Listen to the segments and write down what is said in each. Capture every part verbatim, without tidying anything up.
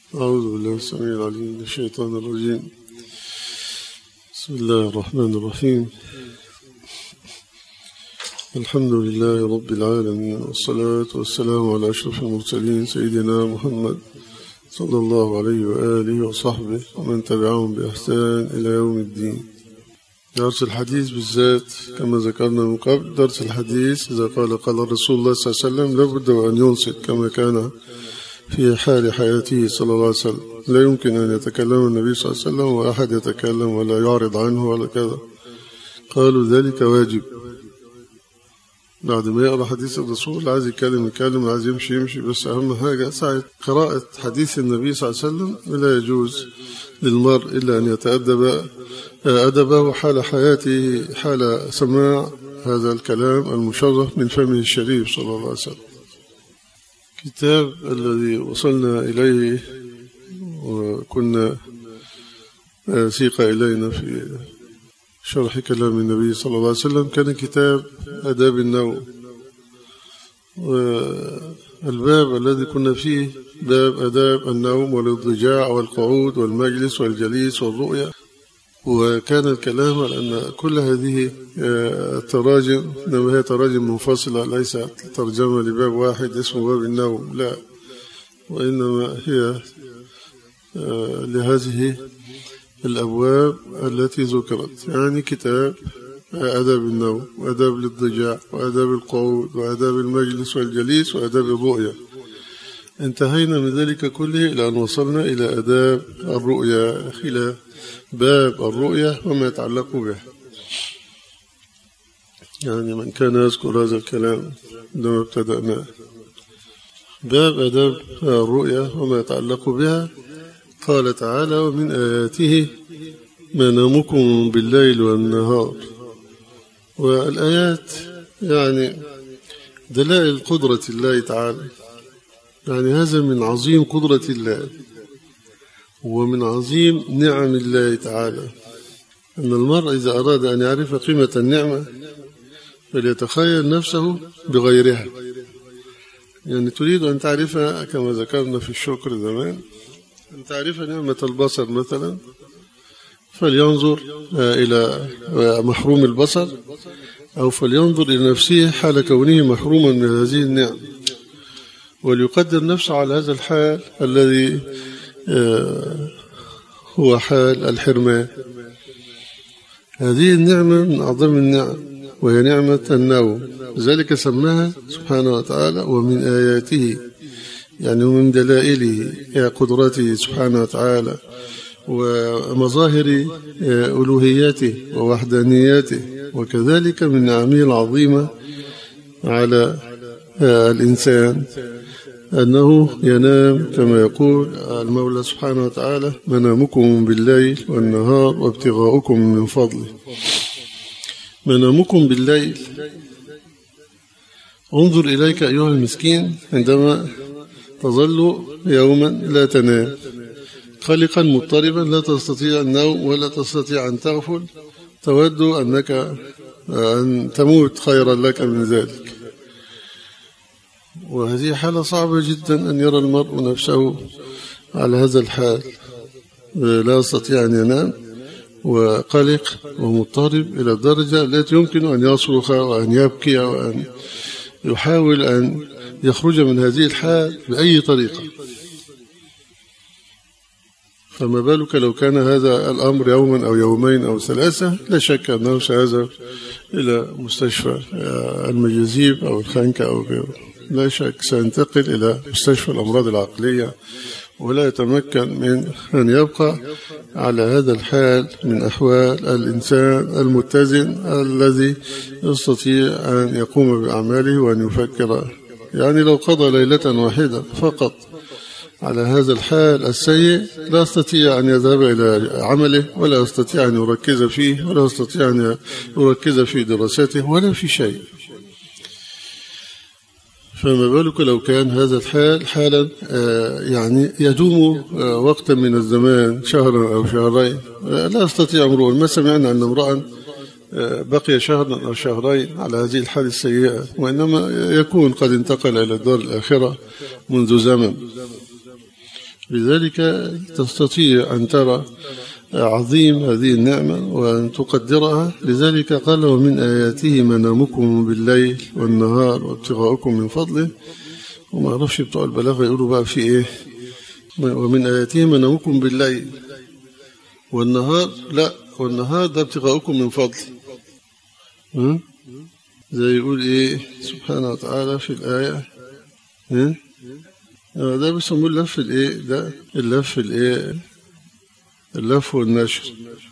أعوذ بالله السميع العليم من الشيطان الرجيم. بسم الله الرحمن الرحيم. الحمد لله رب العالمين، والصلاة والسلام على أشرف المرسلين سيدنا محمد صلى الله عليه وآله وصحبه ومن تبعهم بإحسان إلى يوم الدين. درس الحديث بالذات كما ذكرنا من قبل، درس الحديث إذا قال قال رسول الله صلى الله عليه وسلم لابد أن ينصت كما كان في حال حياته صلى الله عليه وسلم. لا يمكن أن يتكلم النبي صلى الله عليه وسلم وأحد يتكلم ولا يعرض عنه ولا كذا. قالوا ذلك واجب. بعد ما يقرأ حديث الرسول عايز يتكلم يتكلم، عايز يمشي يمشي، بس أهم حاجة ساعة قراءة حديث النبي صلى الله عليه وسلم لا يجوز للمرء إلا أن يتأدب أدبه حال حياته، حال سماع هذا الكلام المشرف من فمه الشريف صلى الله عليه وسلم. كتاب الذي وصلنا إليه وكنا سيق إلينا في شرح كلام النبي صلى الله عليه وسلم كان كتاب آداب النوم، والباب الذي كنا فيه باب آداب النوم والاضطجاع والقعود والمجلس والجليس والرؤية. وكان الكلام على أن كل هذه التراجم إنما هي تراجم منفصلة، ليس ترجمة لباب واحد اسمه باب النوم، لا، وإنما هي لهذه الأبواب التي ذكرت، يعني كتاب آداب النوم وآداب الاضطجاع وآداب القعود وآداب المجلس والجليس وآداب الرؤية. انتهينا من ذلك كله إلى أن وصلنا إلى آداب الرؤية، إلى باب الرؤية وما يتعلق بها. يعني من كان يذكر هذا الكلام عندما ابتدأنا باب آداب الرؤية وما يتعلق بها، قال تعالى: ومن آياته منامكم بالليل والنهار. والآيات يعني دلائل قدرة الله تعالى، يعني هذا من عظيم قدرة الله ومن عظيم نعم الله تعالى، أن المرء إذا أراد أن يعرف قيمة النعمة فليتخيل نفسه بغيرها. يعني تريد أن تعرفها كما ذكرنا في الشكر زمان، أن تعرف نعمة البصر مثلا، فلينظر إلى محروم البصر أو فلينظر إلى نفسه حال كونه محروما من هذه النعم، وليقدر نفسه على هذا الحال الذي هو حال الحرمان. هذه النعمة من أعظم النعم وهي نعمة النوم، لذلك سماها سبحانه وتعالى ومن آياته، يعني ومن دلائله قدرته سبحانه وتعالى ومظاهر ألوهيته ووحدانيته، وكذلك من نعمه العظيمة على الإنسان أنه ينام كما يقول المولى سبحانه وتعالى: منامكم بالليل والنهار وابتغاؤكم من فضله. منامكم بالليل، انظر إليك أيها المسكين عندما تظل يوما لا تنام، قلقا مضطربا، لا تستطيع النوم ولا تستطيع أن تغفل، تود أنك أن تموت خيرا لك من ذلك. وهذه حالة صعبة جدا أن يرى المرء نفسه على هذا الحال، لا يستطيع أن ينام وقلق ومضطرب إلى الدرجة التي يمكن أن يصرخ وأن يبكي وأن يحاول أن يخرج من هذه الحال بأي طريقة. فما بالك لو كان هذا الأمر يوما أو يومين أو ثلاثة، لا شك أنه سيذهب إلى مستشفى المجاذيب أو الخنكة أو غيره، لا شك سينتقل إلى مستشفى الأمراض العقلية، ولا يتمكن من أن يبقى على هذا الحال من أحوال الإنسان المتزن الذي يستطيع أن يقوم بأعماله وأن يفكر. يعني لو قضى ليلة واحدة فقط على هذا الحال السيء لا يستطيع أن يذهب إلى عمله، ولا يستطيع أن يركز فيه، ولا يستطيع أن يركز في دراسته ولا في شيء. فما بالك لو كان هذا الحال حالا يعني يدوم وقتا من الزمان، شهرا أو شهرين، لا يستطيع امرؤ. ما سمعنا أن امرأ بقي شهرا أو شهرين على هذه الحالة السيئة، وإنما يكون قد انتقل إلى الدار الآخرة منذ زمن. بذلك تستطيع أن ترى عظيم هذه النعمة وأن تقدرها. لذلك قال ومن آياته منامكم بالليل والنهار وابتغاؤكم من فضله. وما أعرفش بتوع البلاغة يقولوا بقى في إيه، ومن آياته منامكم بالليل والنهار، لا والنهار ده ابتغاؤكم من فضله. زي يقول إيه سبحانه وتعالى في الآية، ده بيسموه اللف الإيه، ده اللف الإيه، اللف والنشر.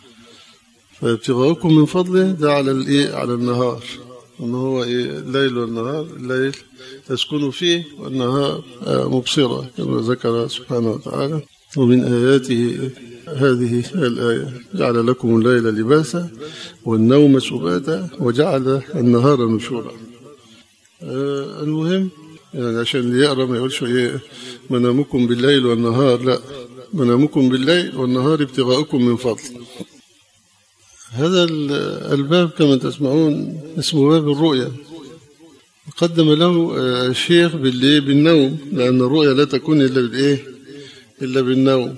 فابتغاؤكم من فضله ده على الإيه، على النهار، إن هو إيه الليل والنهار، الليل تسكن فيه والنهار مبصرة كما ذكر سبحانه وتعالى. ومن آياته هذه الآية جعل لكم الليل لباسا والنوم سباتا وجعل النهار نشورا. آه المهم يعني عشان اللي يقرأ ما يقولش إيه منامكم بالليل والنهار، لا، منامكم بالليل والنهار ابتغاؤكم من فضل. هذا الباب كما تسمعون اسمه باب الرؤيا. قدم له الشيخ بالنوم، لأن الرؤيا لا تكون إلا بالإيه، إلا بالنوم.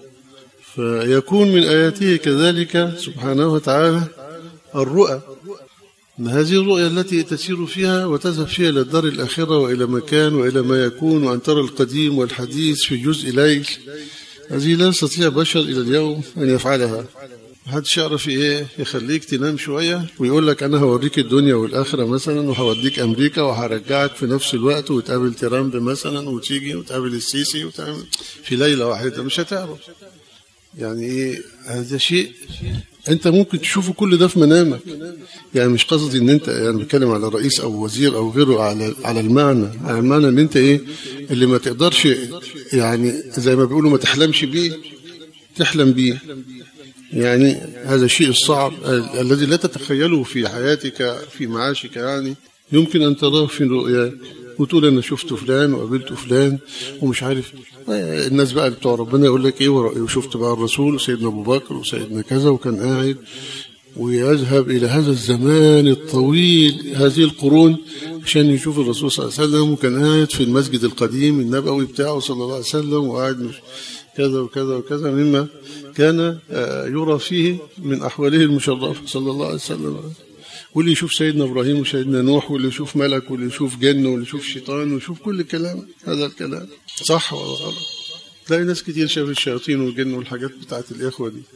فيكون من آياته كذلك سبحانه وتعالى الرؤى، هذه الرؤيا التي تسير فيها وتذهب فيها إلى الدار الآخرة وإلى مكان وإلى ما يكون، وأن ترى القديم والحديث في جزء ليل. هذه لا يستطيع بشر إلى اليوم أن يفعلها. محدش يعرف إيه يخليك تنام شوية ويقول لك أنا هوريك الدنيا والآخرة مثلا، وهوديك أمريكا وهرجعك في نفس الوقت، وتقابل ترامب مثلا، وتيجي وتقابل السيسي وتعمل في ليلة واحدة. مش هتعرف يعني إيه هذا شيء أنت ممكن تشوفه كل ده في منامك. يعني مش قصدي إن أنت يعني بتكلم على رئيس أو وزير أو غيره، على على المعنى، على المعنى إن أنت إيه اللي ما تقدرش يعني زي ما بيقولوا ما تحلمش بيه تحلم بيه. يعني هذا الشيء الصعب الذي لا تتخيله في حياتك في معاشك، يعني يمكن أن تراه في رؤياك وتقول أنا شفت فلان وقابلت فلان ومش عارف. الناس بقى بتوع ربنا يقول لك إيه وشفت بقى الرسول وسيدنا أبو بكر وسيدنا كذا، وكان قاعد ويذهب إلى هذا الزمان الطويل هذه القرون عشان يشوف الرسول صلى الله عليه وسلم، وكان قاعد في المسجد القديم النبوي بتاعه صلى الله عليه وسلم، وقاعد كذا وكذا وكذا مما كان يرى فيه من أحواله المشرفة صلى الله عليه وسلم. واللي يشوف سيدنا إبراهيم وسيدنا نوح، واللي يشوف ملك، واللي يشوف جن، واللي يشوف شيطان، ويشوف كل الكلام. هذا الكلام صح ولا غلط؟ تلاقي ناس كتير شاف الشياطين والجن والحاجات بتاعت الإخوة دي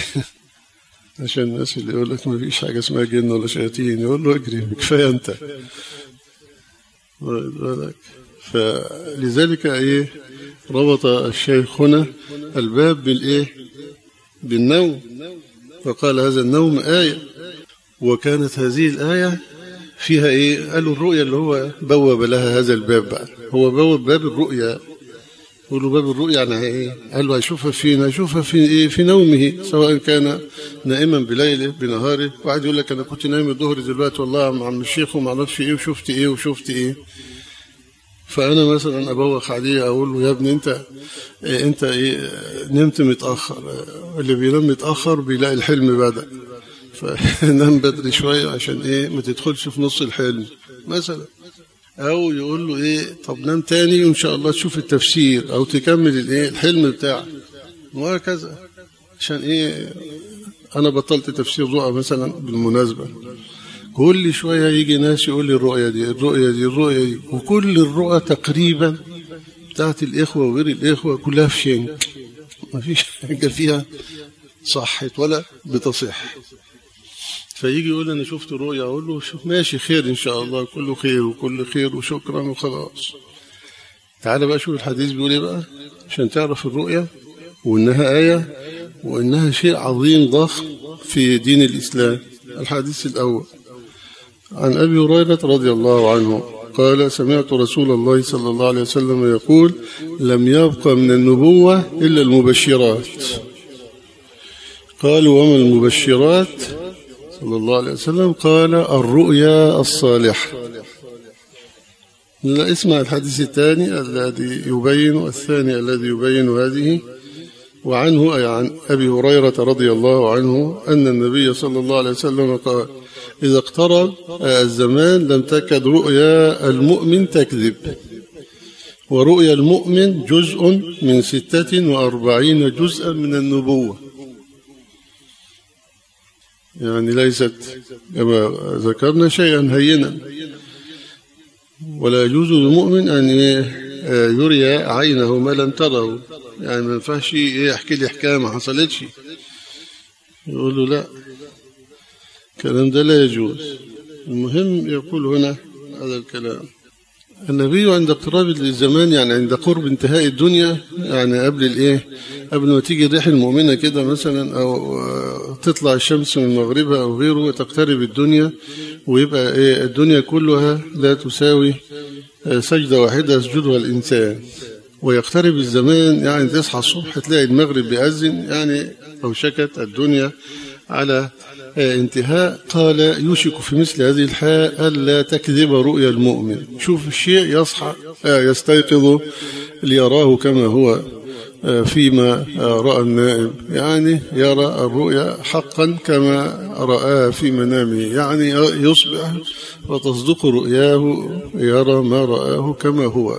عشان الناس اللي يقول لك ما فيش حاجة اسمها جن ولا شياطين، يقول له اجري كفاية أنت. فلذلك إيه ربط الشيخ هنا الباب بالإيه، بالنوم، فقال هذا النوم آية. وكانت هذه الآية فيها إيه؟ قالوا الرؤيا اللي هو بوب لها هذا الباب بقى، هو بوب باب الرؤيا. قالوا باب الرؤيا يعني إيه؟ قال له هيشوفها فين؟ هيشوفها في إيه؟ في نومه، سواء كان نائما بليله بنهاره. واحد يقول لك أنا كنت نايم الظهر دلوقتي والله مع الشيخ وما اعرفش إيه وشفت إيه وشفت إيه. فأنا مثلا أبوخ عليه أقول له يا ابني أنت إيه أنت إيه نمت متأخر. اللي بينام متأخر بيلاقي الحلم بدأ، فنام بدري شوية عشان إيه ما تدخلش في نص الحلم مثلا. أو يقول له إيه طب نام تاني وإن شاء الله تشوف التفسير أو تكمل الإيه الحلم بتاعك، وهكذا. عشان إيه أنا بطلت تفسير رؤى مثلا بالمناسبة، كل شوية يجي ناس يقول لي الرؤية دي الرؤية دي الرؤية دي، وكل الرؤى تقريبا بتاعت الإخوة وغير الإخوة كلها في شنك، ما فيش حاجة فيها صحت ولا بتصح. فيجي يقول أنا شفت رؤيا، أقول له شوف ماشي خير إن شاء الله، كله خير وكل خير وشكرا وخلاص. تعال بقى شوف الحديث بيقول إيه بقى عشان تعرف الرؤيا وإنها آية وإنها شيء عظيم ضخم في دين الإسلام. الحديث الأول عن أبي هريرة رضي الله عنه قال سمعت رسول الله صلى الله عليه وسلم يقول لم يبق من النبوة إلا المبشرات. قالوا وما المبشرات صلى الله عليه وسلم؟ قال الرؤيا الصالحة. لا اسمع الحديث الثاني الذي يبين الثاني الذي يبين هذه. وعنه أي عن أبي هريرة رضي الله عنه أن النبي صلى الله عليه وسلم قال إذا اقترب الزمان لم تكد رؤيا المؤمن تكذب ورؤيا المؤمن جزء من ستة وأربعين جزءا من النبوة، يعني ليست كما ذكرنا شيئا هينا. ولا يجوز للمؤمن أن يري عينه ما لم تره، يعني ما ينفعش يحكي لي حكاية ما حصلتش يقول له لا، الكلام ده لا يجوز. المهم يقول هنا هذا الكلام: النبي عند اقتراب الزمان، يعني عند قرب انتهاء الدنيا، يعني قبل الايه، قبل ما تيجي الريح المؤمنة كده مثلا، او تطلع الشمس من مغربها او غيره، وتقترب الدنيا ويبقى ايه الدنيا كلها لا تساوي سجدة واحدة يسجدها الإنسان، ويقترب الزمان يعني تصحى الصبح تلاقي المغرب بيأذن، يعني أوشكت الدنيا على انتهاء. قال: يوشك في مثل هذه الحال ألا تكذب رؤيا المؤمن. شوف الشيء يصحى يستيقظ ليراه كما هو فيما رأى النائم، يعني يرى الرؤيا حقا كما رآها في منامه، يعني يصبح وتصدق رؤياه، يرى ما رآه كما هو.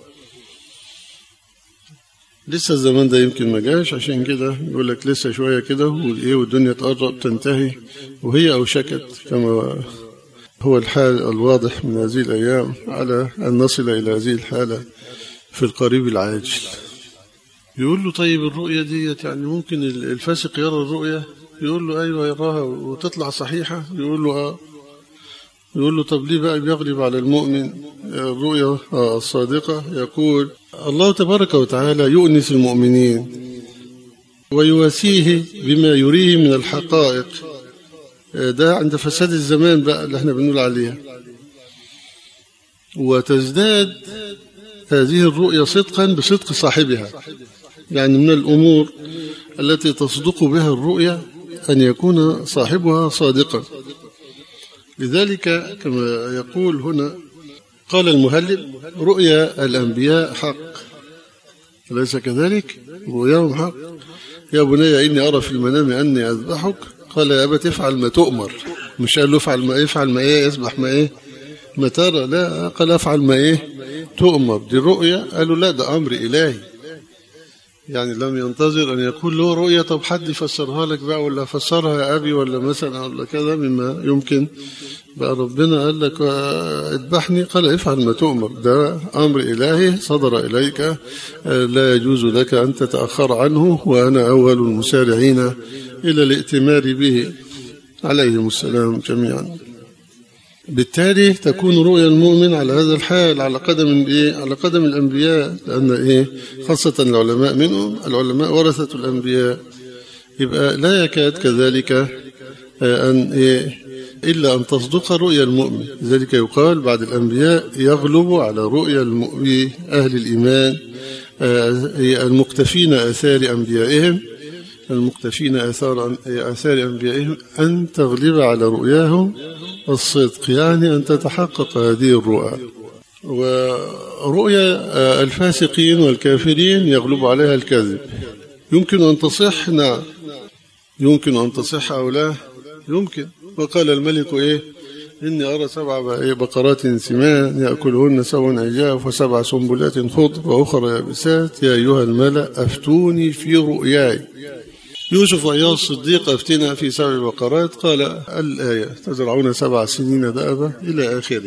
لسه الزمان ده يمكن ما جاش، عشان كده يقول لك لسه شوية كده والدنيا تقرب تنتهي، وهي أوشكت كما هو الحال الواضح من هذه الأيام، على أن نصل إلى هذه الحالة في القريب العاجل. يقول له: طيب الرؤية دي يعني ممكن الفاسق يرى الرؤية؟ يقول له: أيوة يراها وتطلع صحيحة. يقول له: آه. يقول له: طب ليه بقى بيغلب على المؤمن الرؤية الصادقة؟ يقول: الله تبارك وتعالى يؤنس المؤمنين ويواسيه بما يريه من الحقائق. ده عند فساد الزمان بقى اللي احنا بنقول عليها، وتزداد هذه الرؤية صدقا بصدق صاحبها. يعني من الأمور التي تصدق بها الرؤية أن يكون صاحبها صادقا. لذلك كما يقول هنا، قال المهلب: رؤيا الأنبياء حق، أليس كذلك؟ رؤياهم حق. يا بني إني أرى في المنام أني أذبحك، قال: يا أبت افعل ما تؤمر. مش قال له افعل ما يفعل ما إيه يسبح ما إيه ما ترى، لا، قال افعل ما إيه تؤمر. دي رؤيا، قالوا لا ده أمر إلهي، يعني لم ينتظر أن يقول له رؤيا طب حد يفسرها لك بقى، ولا فسرها يا أبي ولا مثلا ولا كذا مما يمكن بقى. ربنا قال لك اذبحني، قال افعل ما تؤمر. ده أمر إلهي صدر إليك، لا يجوز لك أن تتأخر عنه، وأنا أول المسارعين إلى الائتمار به عليهم السلام جميعا. بالتالي تكون رؤيا المؤمن على هذا الحال على قدم إيه؟ على قدم الأنبياء، لأن إيه خاصة العلماء منهم، العلماء ورثة الأنبياء. يبقى لا يكاد كذلك أن إيه إلا أن تصدق رؤيا المؤمن. لذلك يقال بعد الأنبياء يغلب على رؤيا المؤمن أهل الإيمان المقتفين آثار أنبيائهم المقتفين آثار آثار أنبيائهم أن تغلب على رؤياهم الصدق، يعني أن تتحقق هذه الرؤى. ورؤيا الفاسقين والكافرين يغلب عليها الكذب. يمكن أن تصح، نعم يمكن أن تصح أو لا يمكن. وقال الملك إيه إني أرى سبع بقرات سمان يأكلهن سبع عجاف وسبع سنبلات خضر وأخرى يابسات يا أيها الملأ أفتوني في رؤياي. يوسف أيها الصديق أفتنا في سبع بقرات، قال الآية تزرعون سبع سنين دأبا إلى آخره.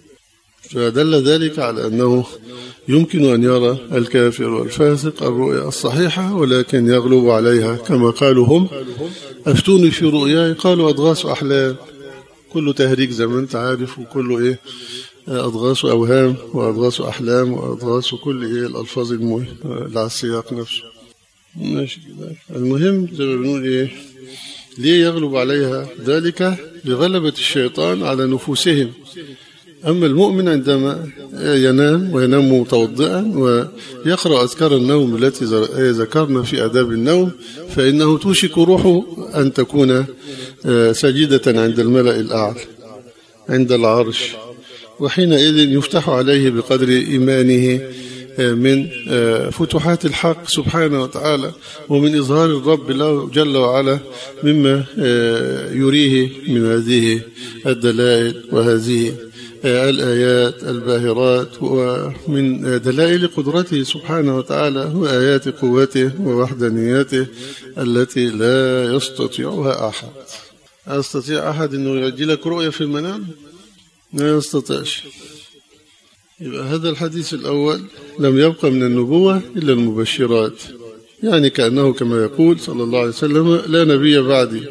فدل ذلك على أنه يمكن أن يرى الكافر والفاسق الرؤيا الصحيحة، ولكن يغلب عليها كما قالوا هم أفتوني في رؤياي، قالوا أضغاث أحلام، كله تهريج زي ما أنت عارف، وكله إيه أضغاث أوهام وأضغاث أحلام وأضغاث كل إيه الألفاظ المهمة على السياق نفسه. ماشي كده. المهم زي ما بنقول إيه ليه يغلب عليها ذلك؟ لغلبة الشيطان على نفوسهم. أما المؤمن عندما ينام وينام متوضئا ويقرأ أذكار النوم التي ذكرنا في آداب النوم، فإنه توشك روحه أن تكون سجدة عند الملأ الأعلى عند العرش، وحينئذ يفتح عليه بقدر إيمانه من فتوحات الحق سبحانه وتعالى، ومن إظهار الرب له جل وعلا مما يريه من هذه الدلائل وهذه الآيات الباهرات ومن دلائل قدرته سبحانه وتعالى وآيات قوته ووحدانيته التي لا يستطيعها أحد. أستطيع أحد أنه يجي لك رؤية في المنام؟ لا يستطيعش. يبقى هذا الحديث الأول لم يبقى من النبوة إلا المبشرات، يعني كأنه كما يقول صلى الله عليه وسلم لا نبي بعدي.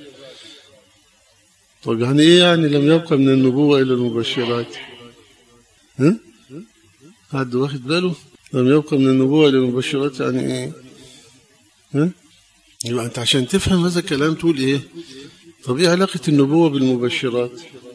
طيب يعني إيه يعني لم يبقى من النبوة إلا المبشرات؟ ها؟ حد واخد باله؟ لم يبقى من النبوة إلا المبشرات يعني إيه؟ ها؟ يبقى أنت عشان تفهم هذا الكلام تقول إيه؟ طب إيه علاقة النبوة بالمبشرات؟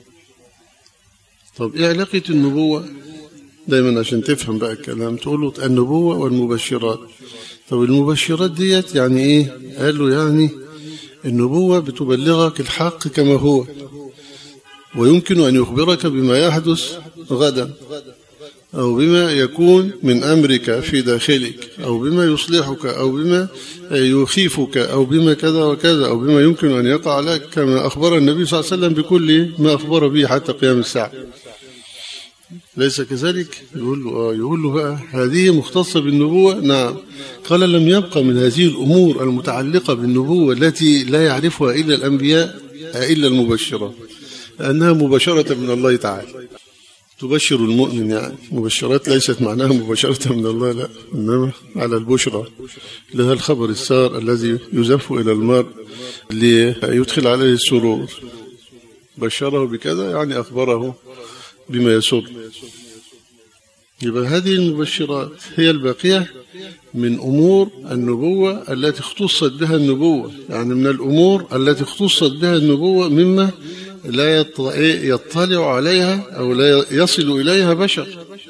طب إيه علاقة النبوة؟ دايما عشان تفهم بقى الكلام تقول له النبوة والمبشرات. طب المبشرات ديت يعني إيه؟ قال له يعني النبوة بتبلغك الحق كما هو، ويمكن أن يخبرك بما يحدث غدا أو بما يكون من أمرك في داخلك أو بما يصلحك أو بما يخيفك أو بما كذا وكذا أو بما يمكن أن يقع لك، كما أخبر النبي صلى الله عليه وسلم بكل ما أخبر به حتى قيام الساعة. ليس كذلك؟ يقول له آه يقول له بقى هذه مختصة بالنبوة؟ نعم. قال لم يبقى من هذه الأمور المتعلقة بالنبوة التي لا يعرفها إلا الأنبياء إلا المبشرات، لأنها مباشرة من الله تعالى. تبشر المؤمن، يعني مبشرات ليست معناها مباشرة من الله، لا، إنما على البشرى لها الخبر السار الذي يزف إلى المرء ليدخل عليه السرور. بشره بكذا يعني أخبره بما يسر. يبقى هذه المبشرات هي الباقية من أمور النبوة التي اختصت بها النبوة، يعني من الأمور التي اختصت بها النبوة مما لا يطلع عليها أو لا يصل إليها بشر.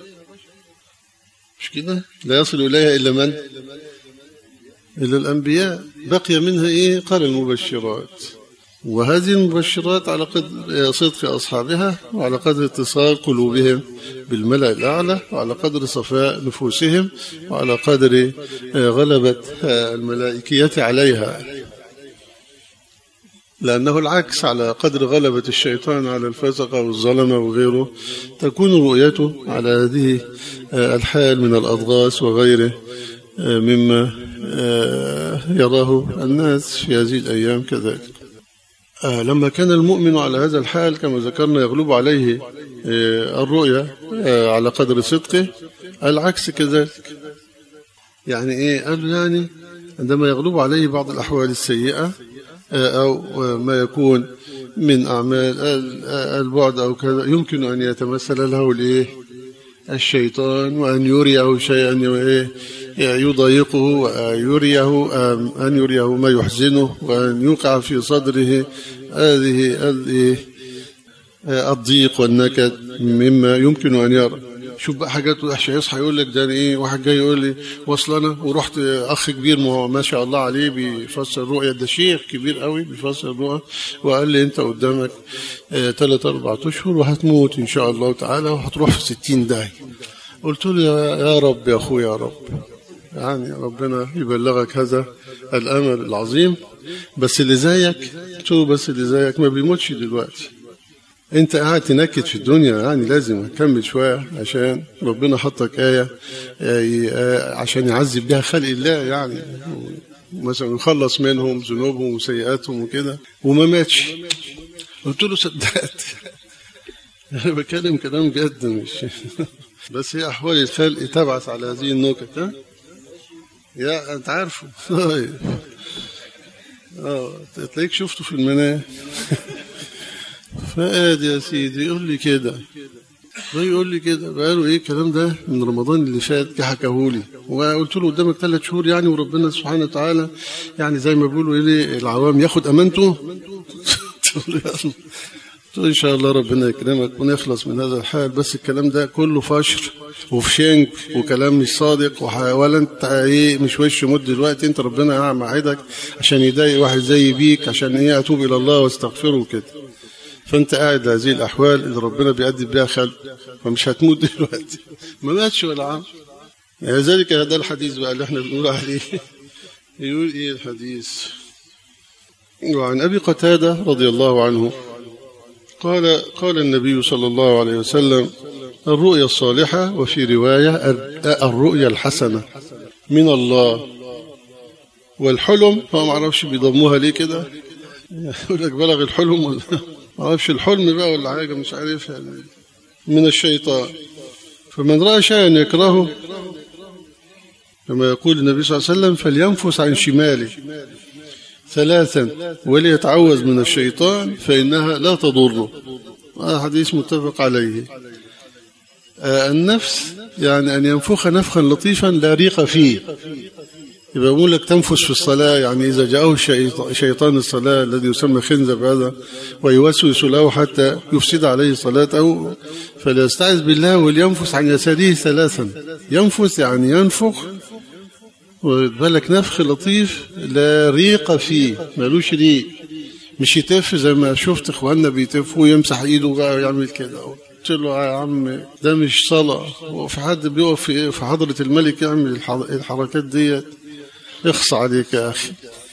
مش كده؟ لا يصل إليها إلا من؟ إلا الأنبياء. بقي منها إيه؟ قال المبشرات. وهذه المبشرات على قدر صدق أصحابها وعلى قدر اتصال قلوبهم بالملأ الأعلى وعلى قدر صفاء نفوسهم وعلى قدر غلبة الملائكية عليها، لأنه العكس، على قدر غلبة الشيطان على الفسقة والظلمة وغيره تكون رؤيته على هذه الحال من الأضغاث وغيره مما يراه الناس في هذه الأيام. كذلك آه لما كان المؤمن على هذا الحال كما ذكرنا يغلب عليه آه الرؤية آه على قدر صدقه، العكس كذلك. يعني إيه؟ قال يعني عندما يغلب عليه بعض الأحوال السيئة آه أو ما يكون من أعمال البعد أو كذا، يمكن أن يتمثل له الإيه؟ الشيطان، وأن يريه شيئا يضايقه ويريه أن يريه ما يحزنه وأن يوقع في صدره هذه الضيق والنكد مما يمكن أن يرى. شوف بقى حاجات وحشة، يصحى يقول لك ده ايه، واحد جاي يقول لي وصلنا ورحت اخ كبير ما شاء الله عليه بيفسر الرؤيا، ده شيخ كبير قوي بيفسر الرؤيا، وقال لي انت قدامك ثلاث اربع اشهر وهتموت ان شاء الله تعالى وهتروح في ستين داهية. قلت له يا رب يا اخويا يا رب، يعني ربنا يبلغك هذا الامل العظيم، بس اللي زيك شو بس اللي زيك ما بيموتش دلوقتي، انت قاعد تنكد في الدنيا، يعني لازم اكمل شويه عشان ربنا حطك آية عشان يعذب بها خلق الله، يعني مثلا يخلص منهم ذنوبهم وسيئاتهم وكده، وما ماتش. قلت له صدقت انا بكلم كلام جد، مش بس هي احوال الخلق تبعث على هذه النكت. ها يا انت عارفه طيب اه تلاقيك شفته في المنام. فقاد يا سيدي يقول لي كده، يقول لي كده بقاله ايه الكلام ده من رمضان اللي فات حكاهولي، وقلت له قدامك ثلاث شهور يعني، وربنا سبحانه وتعالى يعني زي ما بيقولوا ايه العوام ياخد امانته. ان شاء الله ربنا يكرمك ونخلص من هذا الحال، بس الكلام ده كله فشر وفشنك وكلام مش صادق، ولا انت ايه مش وش مد دلوقتي، انت ربنا معيدك عشان يضايق واحد زي بيك عشان ايه اتوب الى الله واستغفره كده، فانت قاعد هذه الاحوال اللي ربنا بيأدي بها خلق، فمش هتموت دلوقتي، ما ماتش ولا عام. لذلك هذا الحديث بقى اللي احنا بنقول عليه. يقول ايه الحديث؟ وعن ابي قتادة رضي الله عنه قال قال النبي صلى الله عليه وسلم: الرؤيا الصالحة، وفي رواية الرؤيا الحسنة من الله. والحلم هو ما عرفش بيضموها ليه كده، يقول لك بلغ الحلم ولا ما عرفش الحلم بقى ولا حاجة مش عارفها، من الشيطان. فمن رأى شيئا يكرهه كما يقول النبي صلى الله عليه وسلم فلينفس عن شماله ثلاثا وليتعوذ من الشيطان فإنها لا تضره. هذا حديث متفق عليه. النفس يعني أن ينفخ نفخا لطيفا لا ريق فيه. يبقى يقول لك تنفس في الصلاة، يعني إذا جاءه شيطان الصلاة الذي يسمى خنزب هذا ويوسوس له حتى يفسد عليه صلاته، فليستعذ بالله ولينفس عن يساره ثلاثا. ينفس يعني ينفخ، وبالك نفخ لطيف لا ريق فيه، مالوش ريق، مش يتف زي ما شفت اخواننا بيتفوا ويمسح ايده بقى ويعمل كده. قلت له يا عم ده مش صلاة، وفي حد بيقف في حضرة الملك يعمل الحركات ديت، اخص عليك يا أخي.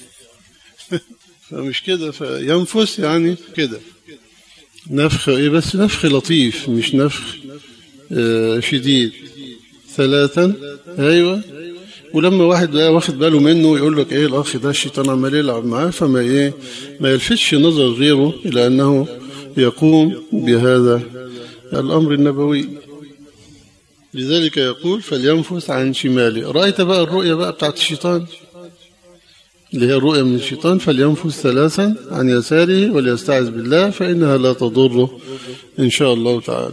فمش كده، فينفس يعني كده نفخ إيه، بس نفخ لطيف مش نفخ آه شديد. ثلاثا أيوة. ولما واحد بقى واخد باله منه يقول لك إيه الأخ ده الشيطان عمال يلعب معاه، فما إيه ما يلفتش نظر غيره إلى أنه يقوم بهذا الأمر النبوي. لذلك يقول فلينفس عن شماله. رأيت بقى الرؤية بقى بتاعت الشيطان اللي هي الرؤية من الشيطان، فلينفس ثلاثا عن يساره وليستعذ بالله فإنها لا تضره إن شاء الله تعالى.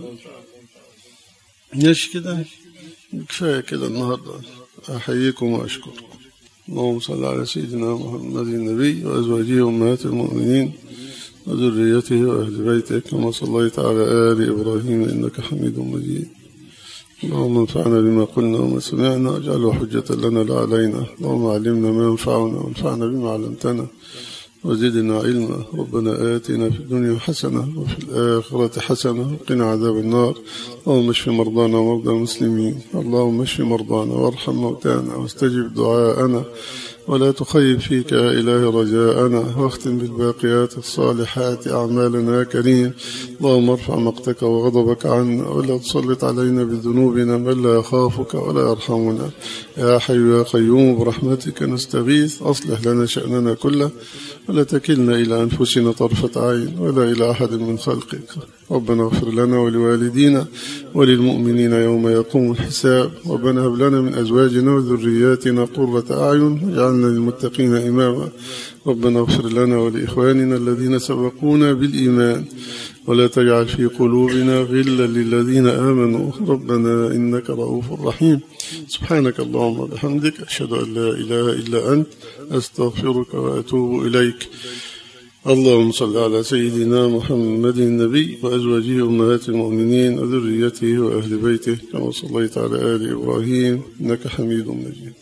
ماشي كده، كفاية كده النهاردة. أحييكم وأشكركم. اللهم صل على سيدنا محمد النبي وأزواجه أمهات المؤمنين وذريته وأهل بيته كما صليت على آل إبراهيم إنك حميد مجيد. اللهم انفعنا بما قلنا وما سمعنا واجعله حجة لنا لا علينا. اللهم علمنا ما ينفعنا وانفعنا بما علمتنا وزدنا علما. ربنا آتنا في الدنيا حسنة وفي الآخرة حسنة وقنا عذاب النار. اللهم اشف مرضانا ومرضى المسلمين. اللهم اشف مرضانا وارحم موتانا واستجب دعاءنا ولا تخيب فيك يا إله رجاءنا، واختم بالباقيات الصالحات أعمالنا كريم. اللهم ارفع مقتك وغضبك عنا ولا تسلط علينا بذنوبنا من لا يخافك ولا يرحمنا. يا حي يا قيوم برحمتك نستغيث، أصلح لنا شأننا كله ولا تكلنا إلى أنفسنا طرفة عين ولا إلى أحد من خلقك. ربنا اغفر لنا ولوالدينا وللمؤمنين يوم يقوم الحساب. ربنا هب لنا من أزواجنا وذرياتنا قرة أعين واجعلنا للمتقين إماما. ربنا اغفر لنا ولإخواننا الذين سبقونا بالإيمان ولا تجعل في قلوبنا غلا للذين آمنوا ربنا إنك رؤوف رحيم. سبحانك اللهم وبحمدك أشهد أن لا إله إلا أنت أستغفرك وأتوب إليك. اللهم صل على سيدنا محمد النبي وأزواجه أمهات المؤمنين وذريته وأهل بيته كما صليت على آل إبراهيم إنك حميد مجيد.